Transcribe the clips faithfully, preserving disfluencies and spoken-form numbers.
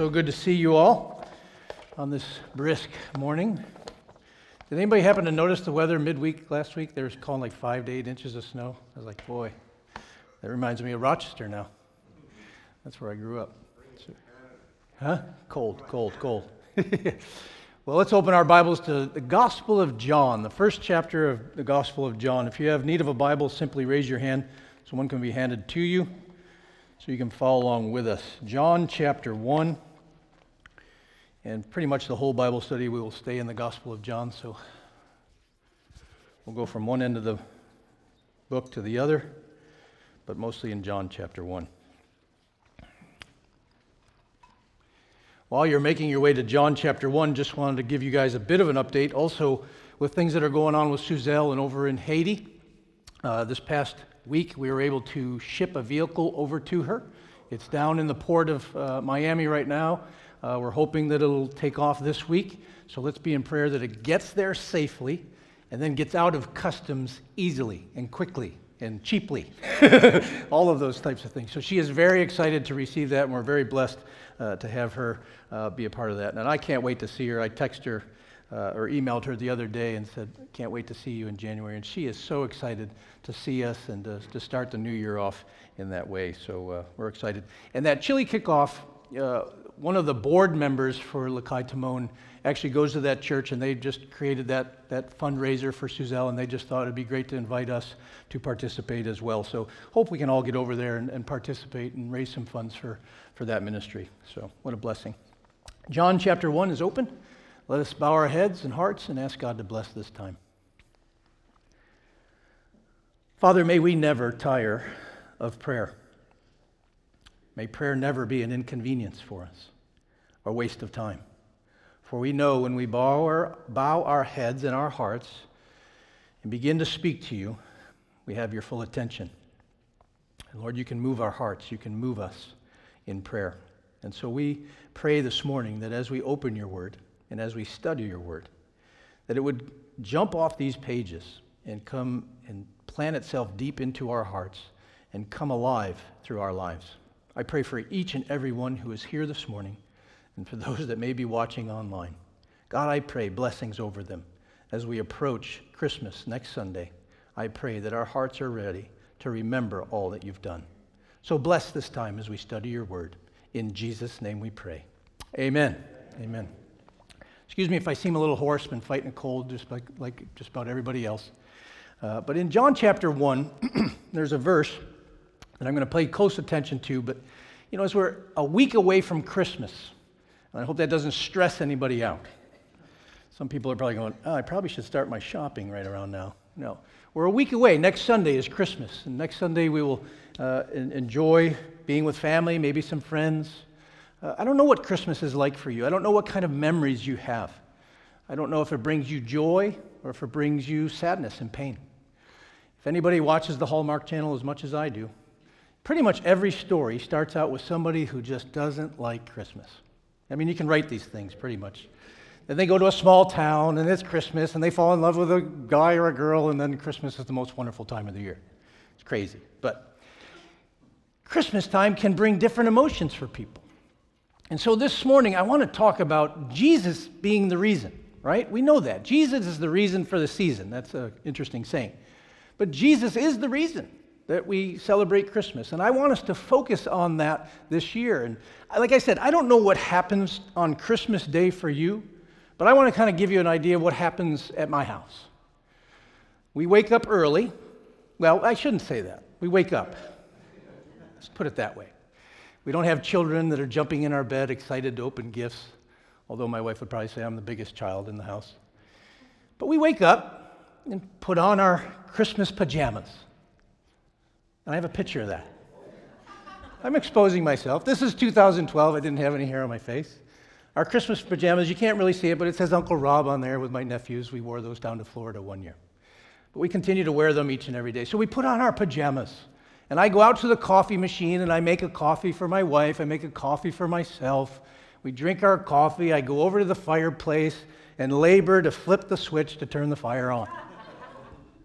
So good to see you all on this brisk morning. Did anybody happen to notice the weather midweek last week? They were calling like five to eight inches of snow. I was like, boy, that reminds me of Rochester now. That's where I grew up. So, huh? Cold, cold, cold. Well, let's open our Bibles to the Gospel of John, the first chapter of the Gospel of John. If you have need of a Bible, simply raise your hand so one can be handed to you so you can follow along with us. John chapter one, and pretty much the whole Bible study we will stay in the Gospel of John, so we'll go from one end of the book to the other, but mostly in John chapter one. While you're making your way to John chapter one, just wanted to give you guys a bit of an update, also with things that are going on with Suzelle and over in Haiti. Uh, this past week, we were able to ship a vehicle over to her. It's down in the port of uh, Miami right now. Uh, we're hoping that it'll take off this week, so let's be in prayer that it gets there safely and then gets out of customs easily and quickly and cheaply, all of those types of things. So she is very excited to receive that, and we're very blessed uh, to have her uh, be a part of that. And I can't wait to see her. I texted her uh, or emailed her the other day and said, can't wait to see you in January. And she is so excited to see us and to, to start the new year off in that way. So uh, we're excited. And that chili kickoff, uh, one of the board members for Lakai Timon actually goes to that church, and they just created that, that fundraiser for Suzelle, and they just thought it'd be great to invite us to participate as well. So hope we can all get over there and, and participate and raise some funds for, for that ministry. So what a blessing. John chapter one is open. Let us bow our heads and hearts and ask God to bless this time. Father, may we never tire of prayer. May prayer never be an inconvenience for us or waste of time. For we know when we bow our, bow our heads and our hearts and begin to speak to you, we have your full attention. And Lord, you can move our hearts. You can move us in prayer. And so we pray this morning that as we open your word and as we study your word, that it would jump off these pages and come and plant itself deep into our hearts and come alive through our lives. I pray for each and every one who is here this morning, and for those that may be watching online. God, I pray blessings over them as we approach Christmas next Sunday. I pray that our hearts are ready to remember all that you've done. So bless this time as we study your word. In Jesus' name we pray. Amen. Amen. Excuse me if I seem a little hoarse, been fighting a cold just like, like just about everybody else. Uh, but in John chapter one, there's a verse that I'm going to pay close attention to, but you know, as we're a week away from Christmas, and I hope that doesn't stress anybody out. Some people are probably going, oh, I probably should start my shopping right around now. No. We're a week away. Next Sunday is Christmas. And next Sunday we will uh, enjoy being with family, maybe some friends. Uh, I don't know what Christmas is like for you. I don't know what kind of memories you have. I don't know if it brings you joy or if it brings you sadness and pain. If anybody watches the Hallmark Channel as much as I do, pretty much every story starts out with somebody who just doesn't like Christmas. I mean, you can write these things pretty much. Then they go to a small town, and it's Christmas, and they fall in love with a guy or a girl, and then Christmas is the most wonderful time of the year. It's crazy. But Christmas time can bring different emotions for people. And so this morning, I want to talk about Jesus being the reason, right? We know that. Jesus is the reason for the season. That's an interesting saying. But Jesus is the reason that we celebrate Christmas. And I want us to focus on that this year. And like I said, I don't know what happens on Christmas Day for you, but I want to kind of give you an idea of what happens at my house. We wake up early. Well, I shouldn't say that. We wake up. Let's put it that way. We don't have children that are jumping in our bed excited to open gifts, although my wife would probably say I'm the biggest child in the house. But we wake up and put on our Christmas pajamas. And I have a picture of that. I'm exposing myself. This is two thousand twelve. I didn't have any hair on my face. Our Christmas pajamas, you can't really see it, but it says Uncle Rob on there with my nephews. We wore those down to Florida one year. But we continue to wear them each and every day. So we put on our pajamas. And I go out to the coffee machine, and I make a coffee for my wife. I make a coffee for myself. We drink our coffee. I go over to the fireplace and labor to flip the switch to turn the fire on.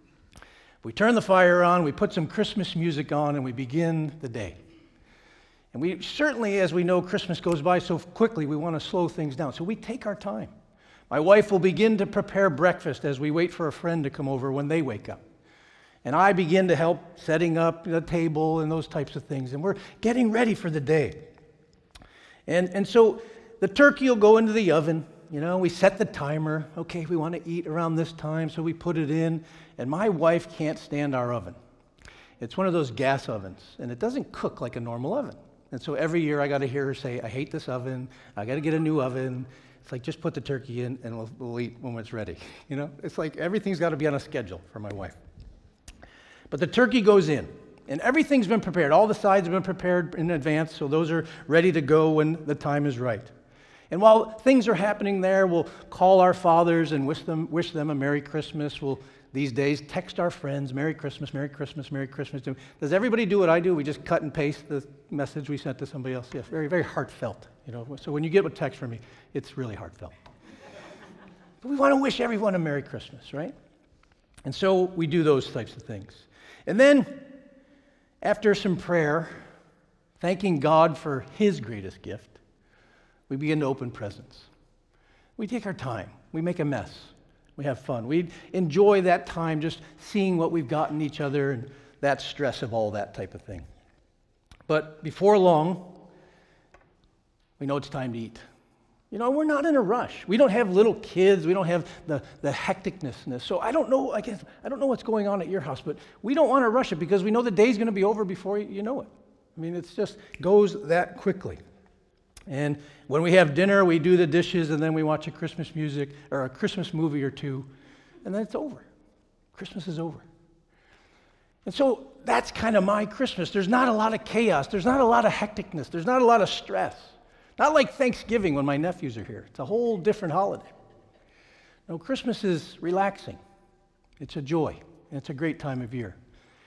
We turn the fire on, we put some Christmas music on, and we begin the day. And we certainly, as we know, Christmas goes by so quickly, we want to slow things down. So we take our time. My wife will begin to prepare breakfast as we wait for a friend to come over when they wake up. And I begin to help setting up the table and those types of things. And we're getting ready for the day. And, and so the turkey will go into the oven. You know, we set the timer. Okay, we want to eat around this time, so we put it in. And my wife can't stand our oven. It's one of those gas ovens, and it doesn't cook like a normal oven. And so every year I got to hear her say, I hate this oven. I got to get a new oven. It's like, just put the turkey in, and we'll, we'll eat when it's ready. You know, it's like everything's got to be on a schedule for my wife. But the turkey goes in, and everything's been prepared. All the sides have been prepared in advance, so those are ready to go when the time is right. And while things are happening there, we'll call our fathers and wish them wish them a Merry Christmas. We'll, these days, text our friends, Merry Christmas, Merry Christmas, Merry Christmas. Does everybody do what I do? We just cut and paste the message we sent to somebody else? Yes, very, very heartfelt. You know, so when you get a text from me, it's really heartfelt. But we want to wish everyone a Merry Christmas, right? And so we do those types of things. And then, after some prayer, thanking God for His greatest gift, we begin to open presents. We take our time. We make a mess. We have fun. We enjoy that time just seeing what we've got in each other and that stress of all that type of thing. But before long, we know it's time to eat. You know, we're not in a rush. We don't have little kids. We don't have the, the hecticness. So I don't know, I guess, I don't know what's going on at your house, but we don't want to rush it because we know the day's going to be over before you know it. I mean, it just goes that quickly. And when we have dinner, we do the dishes, and then we watch a Christmas music or a Christmas movie or two, and then it's over. Christmas is over. And so that's kind of my Christmas. There's not a lot of chaos. There's not a lot of hecticness. There's not a lot of stress. Not like Thanksgiving when my nephews are here. It's a whole different holiday. No, Christmas is relaxing. It's a joy, and it's a great time of year.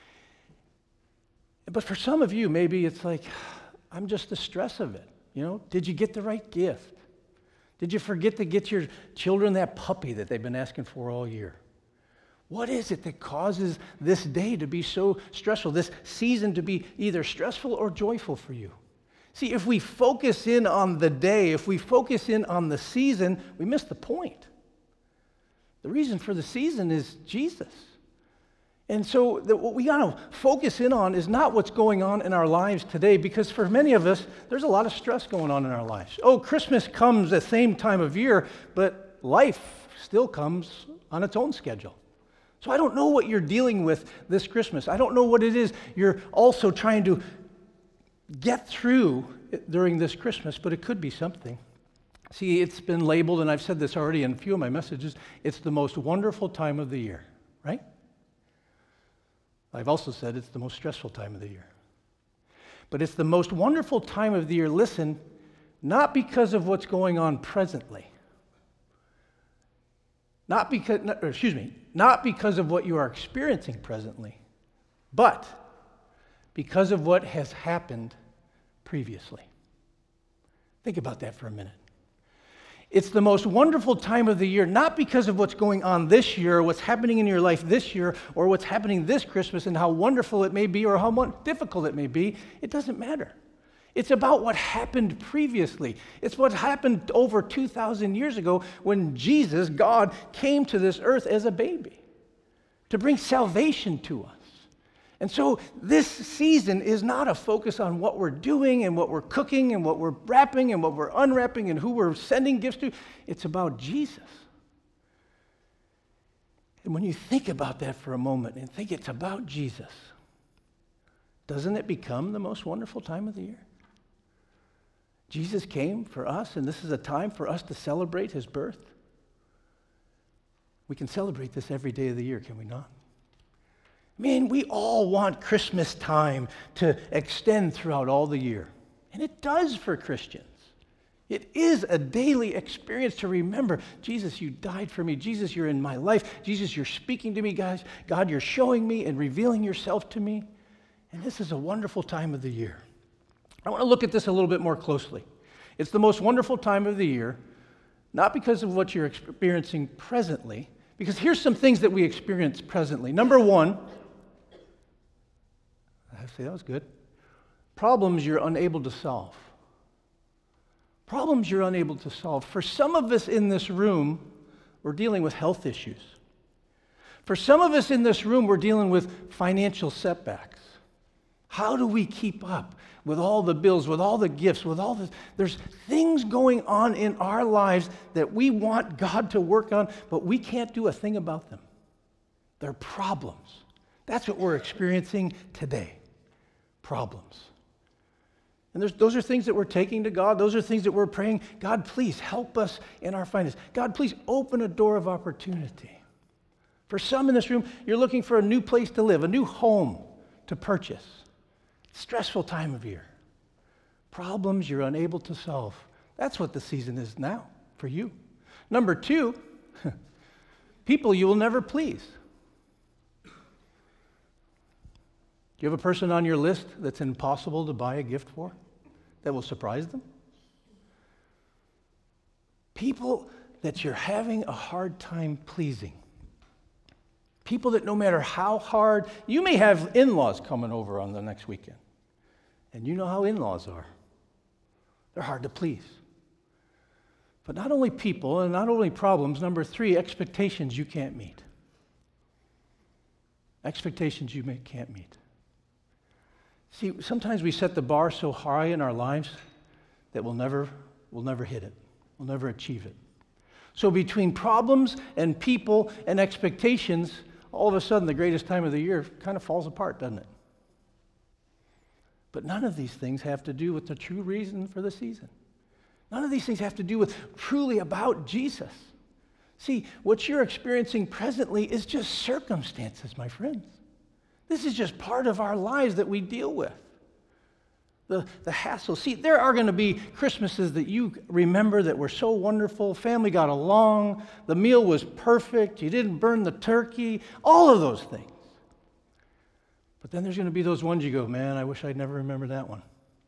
But for some of you, maybe it's like, I'm just the stress of it. You know, did you get the right gift? Did you forget to get your children that puppy that they've been asking for all year? What is it that causes this day to be so stressful, this season to be either stressful or joyful for you? See, if we focus in on the day, if we focus in on the season, we miss the point. The reason for the season is Jesus. And so the, what we got to focus in on is not what's going on in our lives today, because for many of us, there's a lot of stress going on in our lives. Oh, Christmas comes the same time of year, but life still comes on its own schedule. So I don't know what you're dealing with this Christmas. I don't know what it is you're also trying to get through during this Christmas, but it could be something. See, it's been labeled, and I've said this already in a few of my messages, it's the most wonderful time of the year, right? I've also said it's the most stressful time of the year. But it's the most wonderful time of the year, listen, not because of what's going on presently. Not because, or excuse me, not because of what you are experiencing presently, but because of what has happened previously. Think about that for a minute. It's the most wonderful time of the year, not because of what's going on this year, or what's happening in your life this year, or what's happening this Christmas and how wonderful it may be or how difficult it may be. It doesn't matter. It's about what happened previously. It's what happened over two thousand years ago when Jesus, God, came to this earth as a baby to bring salvation to us. And so this season is not a focus on what we're doing and what we're cooking and what we're wrapping and what we're unwrapping and who we're sending gifts to. It's about Jesus. And when you think about that for a moment and think it's about Jesus, doesn't it become the most wonderful time of the year? Jesus came for us, and this is a time for us to celebrate his birth. We can celebrate this every day of the year, can we not? Man, we all want Christmas time to extend throughout all the year. And it does for Christians. It is a daily experience to remember, Jesus, you died for me. Jesus, you're in my life. Jesus, you're speaking to me, guys. God, you're showing me and revealing yourself to me. And this is a wonderful time of the year. I want to look at this a little bit more closely. It's the most wonderful time of the year, not because of what you're experiencing presently, because here's some things that we experience presently. Number one, I say that was good. Problems you're unable to solve. Problems you're unable to solve. For some of us in this room, we're dealing with health issues. For some of us in this room, we're dealing with financial setbacks. How do we keep up with all the bills, with all the gifts, with all the... There's things going on in our lives that we want God to work on, but we can't do a thing about them. They're problems. That's what we're experiencing today. Problems. And there's, those are things that we're taking to God. Those are things that we're praying, God, please help us in our finances. God, please open a door of opportunity. For some in this room, you're looking for a new place to live, a new home to purchase. Stressful time of year. Problems you're unable to solve. That's what the season is now for you. Number two, people you will never please. Do you have a person on your list that's impossible to buy a gift for? That will surprise them? People that you're having a hard time pleasing. People that no matter how hard, you may have in-laws coming over on the next weekend. And you know how in-laws are. They're hard to please. But not only people and not only problems, number three, expectations you can't meet. Expectations you may, can't meet. See, sometimes we set the bar so high in our lives that we'll never, we'll never hit it. We'll never achieve it. So between problems and people and expectations, all of a sudden the greatest time of the year kind of falls apart, doesn't it? But none of these things have to do with the true reason for the season. None of these things have to do with truly about Jesus. See, what you're experiencing presently is just circumstances, my friends. This is just part of our lives that we deal with. The, the hassle. See, there are going to be Christmases that you remember that were so wonderful. Family got along. The meal was perfect. You didn't burn the turkey. All of those things. But then there's going to be those ones you go, man, I wish I'd never remembered that one.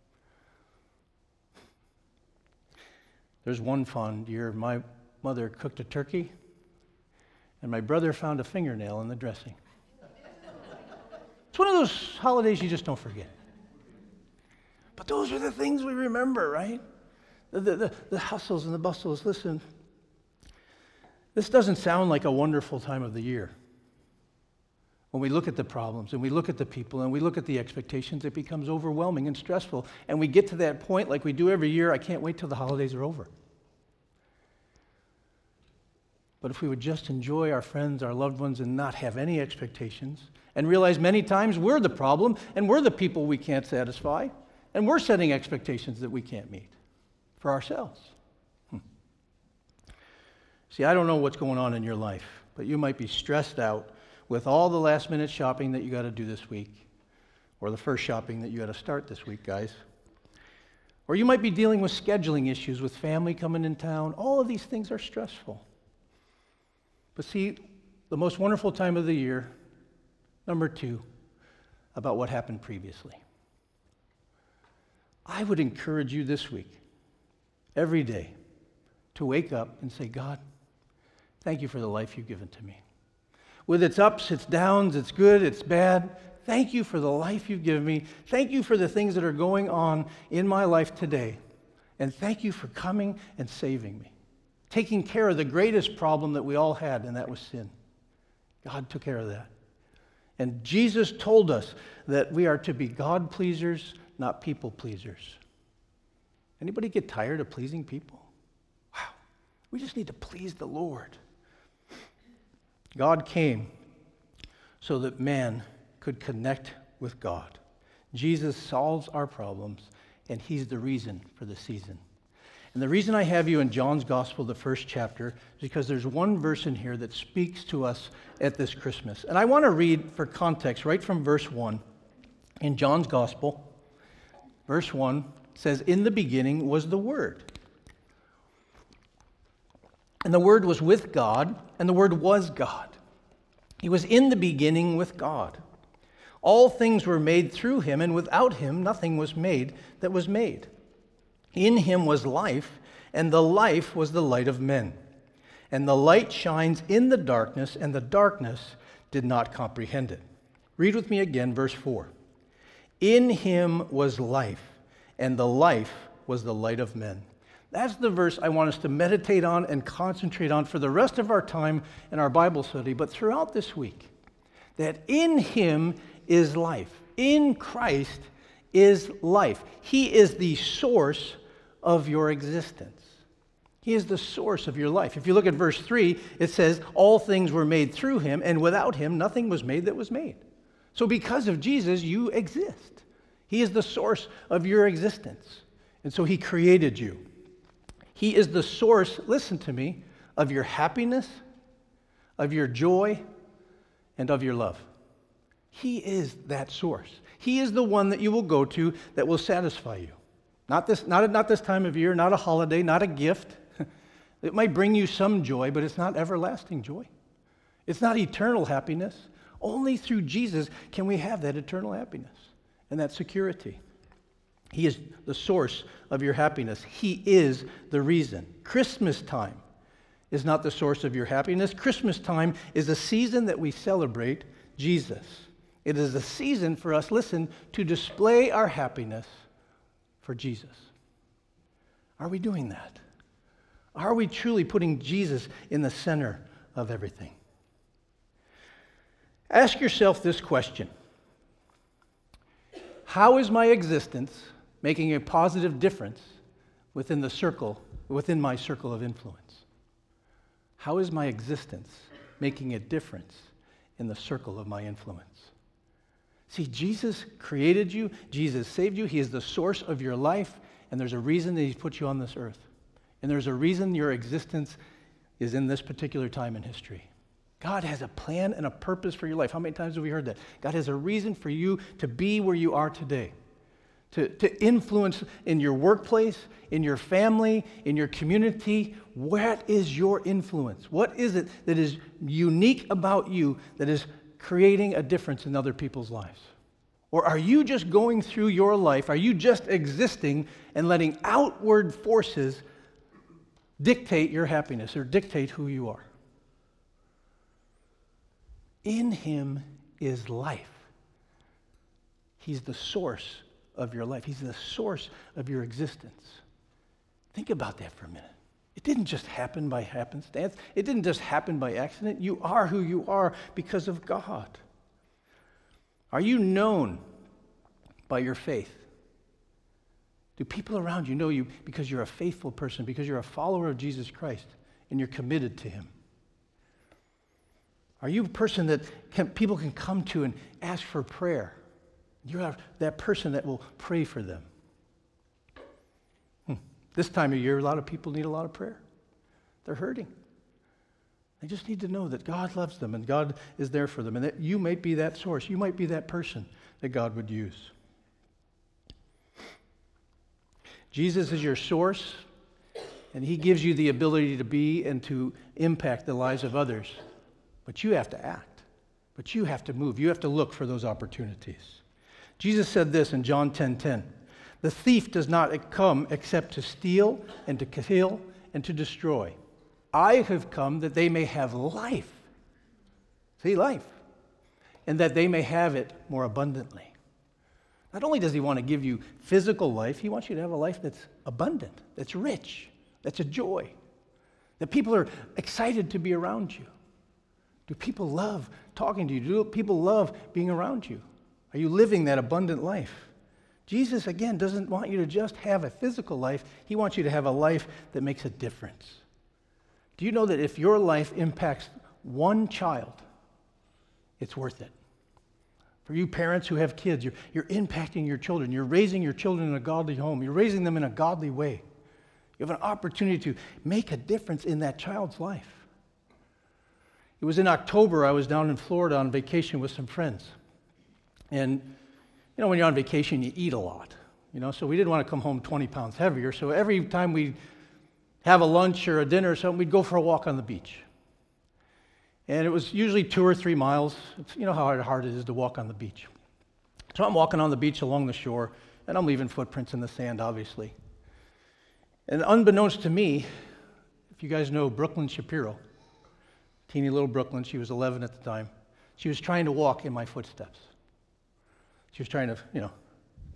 There's one fond year, my mother cooked a turkey, and my brother found a fingernail in the dressing. It's one of those holidays you just don't forget. But those are the things we remember, right? The, the, the, the hustles and the bustles. Listen, this doesn't sound like a wonderful time of the year. When we look at the problems and we look at the people and we look at the expectations, it becomes overwhelming and stressful. And we get to that point like we do every year, I can't wait till the holidays are over. But if we would just enjoy our friends, our loved ones, and not have any expectations, and realize many times we're the problem and we're the people we can't satisfy, and we're setting expectations that we can't meet for ourselves. Hmm. See, I don't know what's going on in your life, but you might be stressed out with all the last-minute shopping that you got to do this week, or the first shopping that you got to start this week, guys. Or you might be dealing with scheduling issues with family coming in town. All of these things are stressful. But see, the most wonderful time of the year, number two, about what happened previously. I would encourage you this week, every day, to wake up and say, God, thank you for the life you've given to me. With its ups, its downs, its good, its bad, thank you for the life you've given me. Thank you for the things that are going on in my life today. And thank you for coming and saving me. Taking care of the greatest problem that we all had, and that was sin. God took care of that. And Jesus told us that we are to be God pleasers, not people pleasers. Anybody get tired of pleasing people? Wow. We just need to please the Lord. God came so that man could connect with God. Jesus solves our problems, and he's the reason for the season. And the reason I have you in John's Gospel, the first chapter, is because there's one verse in here that speaks to us at this Christmas. And I want to read for context right from verse one in John's Gospel. Verse one says, "In the beginning was the Word. And the Word was with God, and the Word was God. He was in the beginning with God. All things were made through him, and without him nothing was made that was made. In him was life, and the life was the light of men. And the light shines in the darkness, and the darkness did not comprehend it." Read with me again, verse four. In him was life, and the life was the light of men. That's the verse I want us to meditate on and concentrate on for the rest of our time in our Bible study, but throughout this week. That in him is life. In Christ is life. He is the source of your existence. He is the source of your life. If you look at verse three, it says, all things were made through him, and without him nothing was made that was made. So because of Jesus, you exist. He is the source of your existence. And so he created you. He is the source, listen to me, of your happiness, of your joy, and of your love. He is that source. He is the one that you will go to that will satisfy you. Not this, not, not this time of year, not a holiday, not a gift. It might bring you some joy, but it's not everlasting joy. It's not eternal happiness. Only through Jesus can we have that eternal happiness and that security. He is the source of your happiness. He is the reason. Christmas time is not the source of your happiness. Christmas time is a season that we celebrate Jesus. It is a season for us, listen, to display our happiness for Jesus. Are we doing that? Are we truly putting Jesus in the center of everything? Ask yourself this question. How is my existence making a positive difference within the circle, within my circle of influence? How is my existence making a difference in the circle of my influence? See, Jesus created you. Jesus saved you. He is the source of your life, and there's a reason that he's put you on this earth. And there's a reason your existence is in this particular time in history. God has a plan and a purpose for your life. How many times have we heard that? God has a reason for you to be where you are today, to, to influence in your workplace, in your family, in your community. What is your influence? What is it that is unique about you that is creating a difference in other people's lives? Or are you just going through your life? Are you just existing and letting outward forces dictate your happiness or dictate who you are? In him is life. He's the source of your life. He's the source of your existence. Think about that for a minute. It didn't just happen by happenstance. It didn't just happen by accident. You are who you are because of God. Are you known by your faith? Do people around you know you because you're a faithful person, because you're a follower of Jesus Christ, and you're committed to him? Are you a person that can, people can come to and ask for prayer? You're that person that will pray for them. Hmm. This time of year, a lot of people need a lot of prayer. They're hurting. They just need to know that God loves them and God is there for them, and that you might be that source. You might be that person that God would use. Jesus is your source, and he gives you the ability to be and to impact the lives of others. But you have to act. But you have to move. You have to look for those opportunities. Jesus said this in John ten ten. The thief does not come except to steal and to kill and to destroy. I have come that they may have life. See, life. And that they may have it more abundantly. Not only does he want to give you physical life, he wants you to have a life that's abundant, that's rich, that's a joy, that people are excited to be around you. Do people love talking to you? Do people love being around you? Are you living that abundant life? Jesus, again, doesn't want you to just have a physical life. He wants you to have a life that makes a difference. Do you know that if your life impacts one child, it's worth it? For you parents who have kids, you're, you're impacting your children. You're raising your children in a godly home. You're raising them in a godly way. You have an opportunity to make a difference in that child's life. It was in October, I was down in Florida on vacation with some friends. And, you know, when you're on vacation, you eat a lot. You know, so we didn't want to come home twenty pounds heavier. So every time we have a lunch or a dinner or something, we'd go for a walk on the beach. And it was usually two or three miles. It's, you know how hard, hard it is to walk on the beach. So I'm walking on the beach along the shore, and I'm leaving footprints in the sand, obviously. And unbeknownst to me, if you guys know Brooklyn Shapiro, teeny little Brooklyn, she was eleven at the time, she was trying to walk in my footsteps. She was trying to, you know,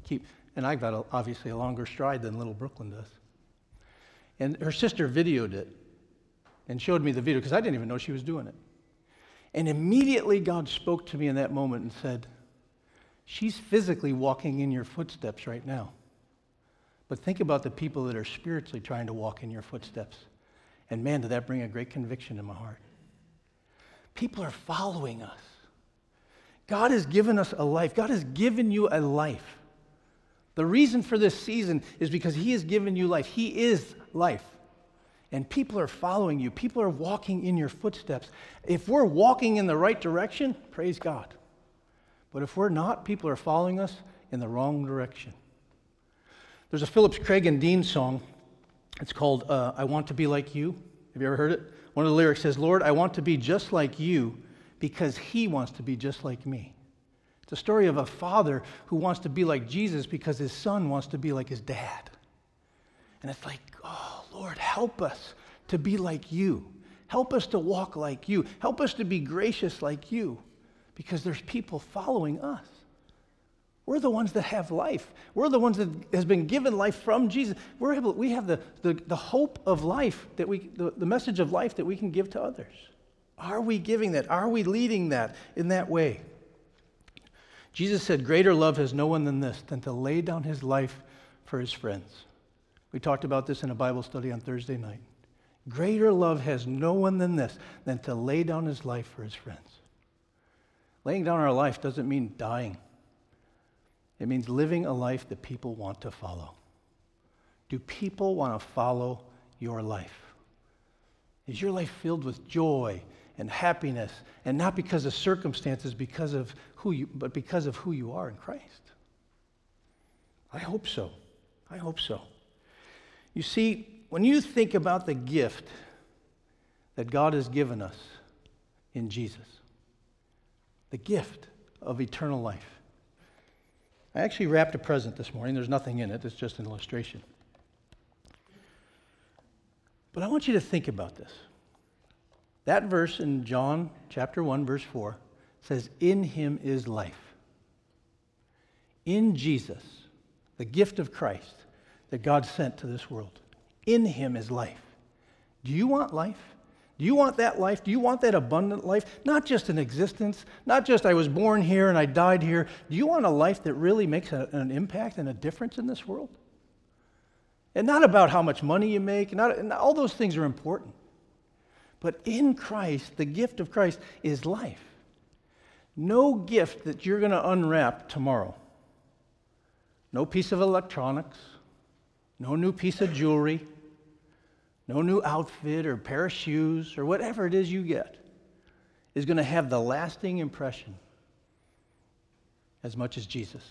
keep, and I've got a, obviously a longer stride than little Brooklyn does. And her sister videoed it and showed me the video because I didn't even know she was doing it. And immediately God spoke to me in that moment and said, she's physically walking in your footsteps right now. But think about the people that are spiritually trying to walk in your footsteps. And man, did that bring a great conviction in my heart. People are following us. God has given us a life. God has given you a life. The reason for this season is because He has given you life. He is life. And people are following you. People are walking in your footsteps. If we're walking in the right direction, praise God. But if we're not, people are following us in the wrong direction. There's a Phillips Craig and Dean song. It's called uh, I Want to Be Like You. Have you ever heard it? One of the lyrics says, Lord, I want to be just like you because He wants to be just like me. It's a story of a father who wants to be like Jesus because his son wants to be like his dad. And it's like, oh, Lord, help us to be like you. Help us to walk like you. Help us to be gracious like you because there's people following us. We're the ones that have life. We're the ones that has been given life from Jesus. We're able, we have the, the, the hope of life, that we, the, the message of life that we can give to others. Are we giving that? Are we leading that in that way? Jesus said, greater love has no one than this, than to lay down his life for his friends. We talked about this in a Bible study on Thursday night. Greater love has no one than this, than to lay down his life for his friends. Laying down our life doesn't mean dying. It means living a life that people want to follow. Do people want to follow your life? Is your life filled with joy and happiness, and not because of circumstances, because of who you, but because of who you are in Christ? I hope so. I hope so. You see, when you think about the gift that God has given us in Jesus, the gift of eternal life. I actually wrapped a present this morning. There's nothing in it. It's just an illustration. But I want you to think about this. That verse in John chapter one, verse four, says, in him is life. In Jesus, the gift of Christ that God sent to this world. In him is life. Do you want life? Do you want that life? Do you want that abundant life? Not just an existence, not just I was born here and I died here. Do you want a life that really makes a, an impact and a difference in this world? And not about how much money you make, not, and all those things are important. But in Christ, the gift of Christ is life. No gift that you're going to unwrap tomorrow. No piece of electronics, no new piece of jewelry, no new outfit or pair of shoes or whatever it is you get is going to have the lasting impression as much as Jesus.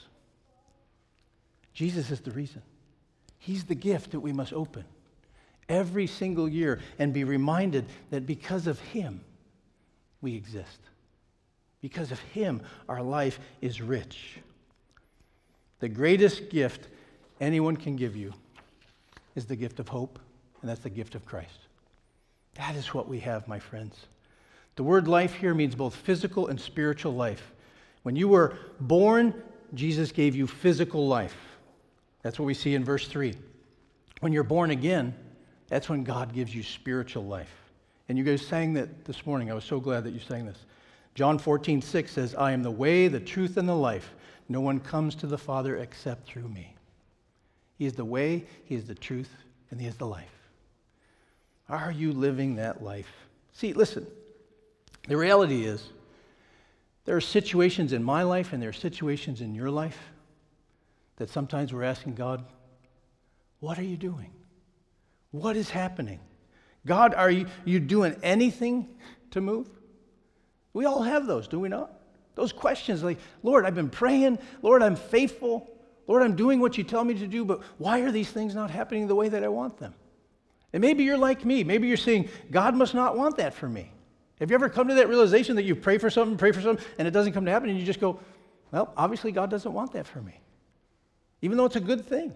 Jesus is the reason. He's the gift that we must open every single year and be reminded that because of him, we exist. Because of him, our life is rich. The greatest gift anyone can give you is the gift of hope. And that's the gift of Christ. That is what we have, my friends. The word life here means both physical and spiritual life. When you were born, Jesus gave you physical life. That's what we see in verse three. When you're born again, that's when God gives you spiritual life. And you guys sang that this morning. I was so glad that you sang this. John fourteen six says, I am the way, the truth, and the life. No one comes to the Father except through me. He is the way, he is the truth, and he is the life. Are you living that life? See, listen, the reality is there are situations in my life and there are situations in your life that sometimes we're asking God, what are you doing? What is happening? God, are you, you doing anything to move? We all have those, do we not? Those questions like, Lord, I've been praying. Lord, I'm faithful. Lord, I'm doing what you tell me to do, but why are these things not happening the way that I want them? And maybe you're like me. Maybe you're saying, God must not want that for me. Have you ever come to that realization that you pray for something, pray for something, and it doesn't come to happen, and you just go, well, obviously God doesn't want that for me, even though it's a good thing.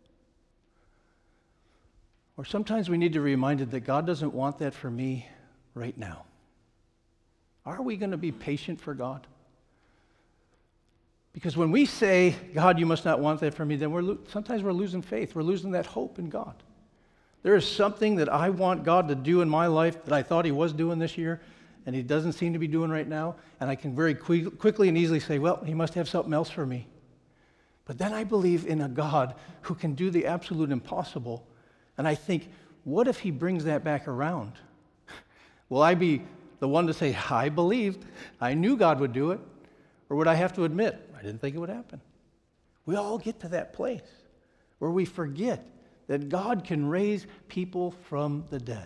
Or sometimes we need to be reminded that God doesn't want that for me right now. Are we going to be patient for God? Because when we say, God, you must not want that from me, then we're lo- sometimes we're losing faith. We're losing that hope in God. There is something that I want God to do in my life that I thought he was doing this year, and he doesn't seem to be doing right now. And I can very quick, quickly and easily say, well, he must have something else for me. But then I believe in a God who can do the absolute impossible. And I think, what if he brings that back around? Will I be the one to say, I believed, I knew God would do it? Or would I have to admit, I didn't think it would happen? We all get to that place where we forget that God can raise people from the dead.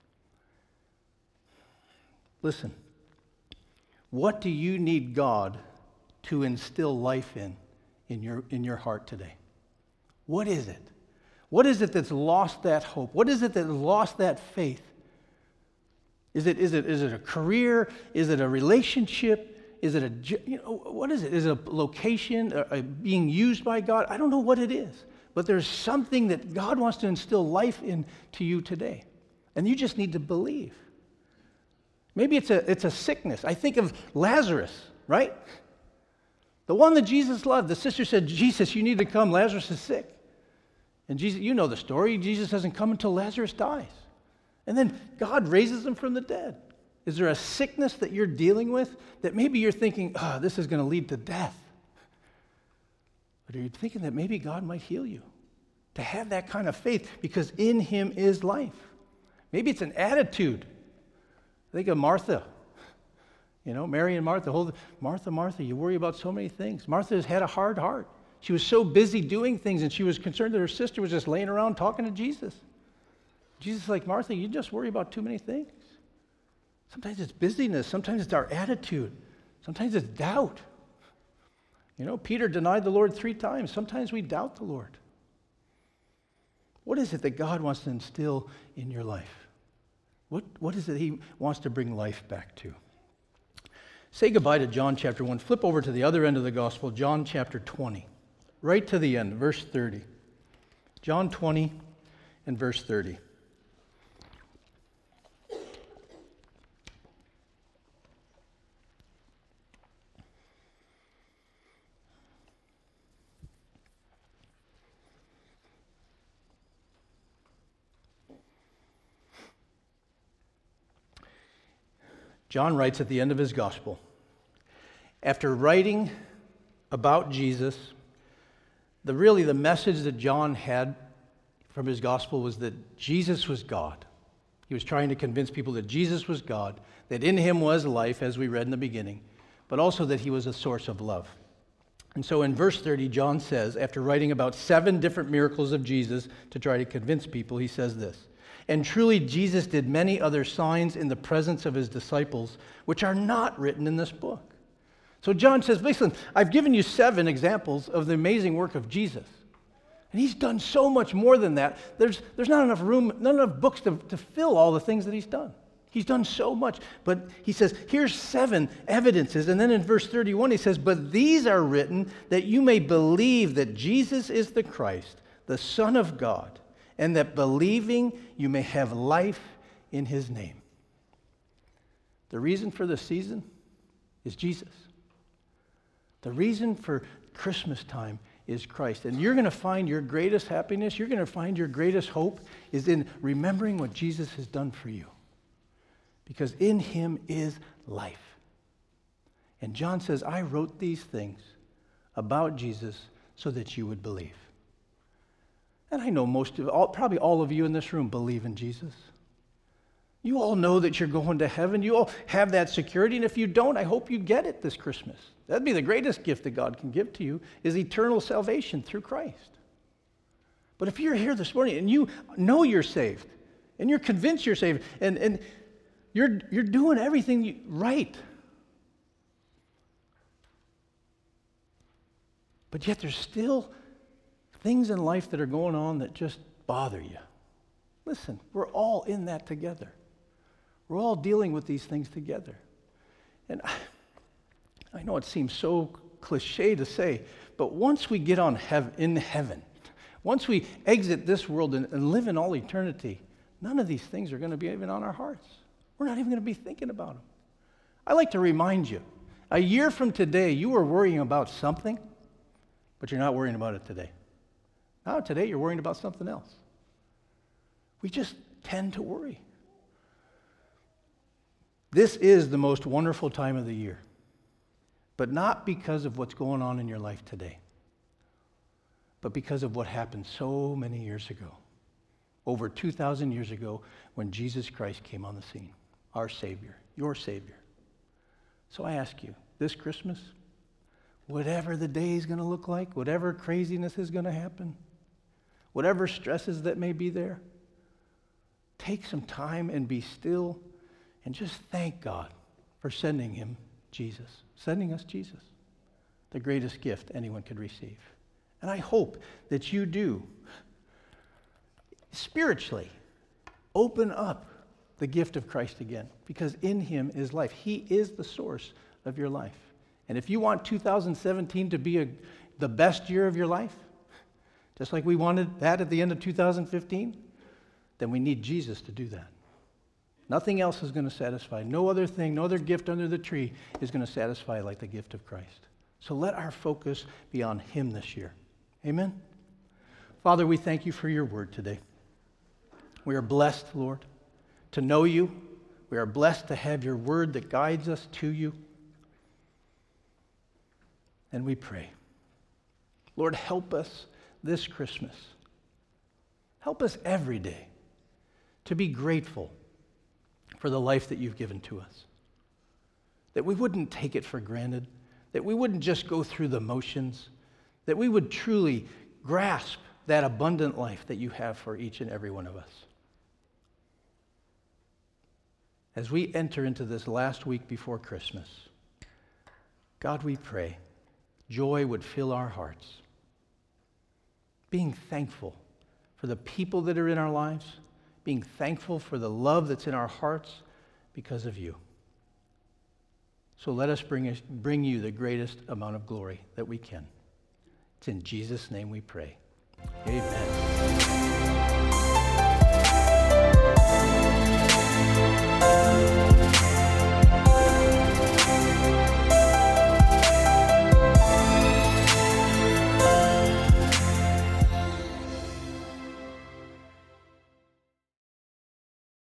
Listen, what do you need God to instill life in, in your, in your heart today? What is it? What is it that's lost that hope? What is it that lost that faith? Is it, is it, is it a career? Is it a relationship? Is it a, you know, what is it? Is it a location, a, a being used by God? I don't know what it is, but there's something that God wants to instill life into you today. And you just need to believe. Maybe it's a, it's a sickness. I think of Lazarus, right? The one that Jesus loved. The sister said, Jesus, you need to come. Lazarus is sick. And Jesus, you know the story. Jesus doesn't come until Lazarus dies. And then God raises him from the dead. Is there a sickness that you're dealing with that maybe you're thinking, oh, this is going to lead to death? But are you thinking that maybe God might heal you? To have that kind of faith, because in him is life. Maybe it's an attitude. Think of Martha. You know, Mary and Martha. Hold, Martha, Martha, you worry about so many things. Martha has had a hard heart. She was so busy doing things, and she was concerned that her sister was just laying around talking to Jesus. Jesus is like, Martha, you just worry about too many things. Sometimes it's busyness. Sometimes it's our attitude. Sometimes it's doubt. You know, Peter denied the Lord three times. Sometimes we doubt the Lord. What is it that God wants to instill in your life? What, what is it he wants to bring life back to? Say goodbye to John chapter one. Flip over to the other end of the gospel, John chapter twenty. Right to the end, verse thirty. John twenty and verse thirty. John writes at the end of his gospel, after writing about Jesus, the really the message that John had from his gospel was that Jesus was God. He was trying to convince people that Jesus was God, that in him was life, as we read in the beginning, but also that he was a source of love. And so in verse thirty, John says, after writing about seven different miracles of Jesus to try to convince people, he says this, and truly Jesus did many other signs in the presence of his disciples, which are not written in this book. So John says, listen, I've given you seven examples of the amazing work of Jesus. And he's done so much more than that. There's, there's not enough room, not enough books to, to fill all the things that he's done. He's done so much. But he says, here's seven evidences. And then in verse thirty-one, he says, but these are written that you may believe that Jesus is the Christ, the Son of God, and that believing you may have life in his name. The reason for the season is Jesus. The reason for Christmas time is Christ. And you're going to find your greatest happiness, you're going to find your greatest hope is in remembering what Jesus has done for you. Because in him is life. And John says, I wrote these things about Jesus so that you would believe. And I know most of, all, probably all of you in this room believe in Jesus. You all know that you're going to heaven. You all have that security. And if you don't, I hope you get it this Christmas. That'd be the greatest gift that God can give to you, is eternal salvation through Christ. But if you're here this morning and you know you're saved, and you're convinced you're saved, and, and you're, you're doing everything you, right, but yet there's still things in life that are going on that just bother you. Listen, we're all in that together. We're all dealing with these things together. And I, I know it seems so cliche to say, but once we get on hev- in heaven, once we exit this world and, and live in all eternity, none of these things are going to be even on our hearts. We're not even going to be thinking about them. I like to remind you, A year from today, you were worrying about something, but you're not worrying about it today. Now today, you're worrying about something else. We just tend to worry. This is the most wonderful time of the year, but not because of what's going on in your life today, but because of what happened so many years ago, over two thousand years ago, when Jesus Christ came on the scene, our Savior, your Savior. So I ask you, this Christmas, whatever the day is going to look like, whatever craziness is going to happen, whatever stresses that may be there, take some time and be still and just thank God for sending him Jesus, sending us Jesus, the greatest gift anyone could receive. And I hope that you do spiritually open up the gift of Christ again, because in him is life. He is the source of your life. And if you want two thousand seventeen to be a, the best year of your life, just like we wanted that at the end of two thousand fifteen, then we need Jesus to do that. Nothing else is going to satisfy. No other thing, no other gift under the tree is going to satisfy like the gift of Christ. So let our focus be on him this year. Amen? Father, we thank you for your word today. We are blessed, Lord, to know you. We are blessed to have your word that guides us to you. And we pray, Lord, help us this Christmas. Help us every day to be grateful for the life that you've given to us. That we wouldn't take it for granted. That we wouldn't just go through the motions. That we would truly grasp that abundant life that you have for each and every one of us. As we enter into this last week before Christmas, God, we pray, joy would fill our hearts. Being thankful for the people that are in our lives, being thankful for the love that's in our hearts because of you. So let us bring, us, bring you the greatest amount of glory that we can. It's in Jesus' name we pray. Amen.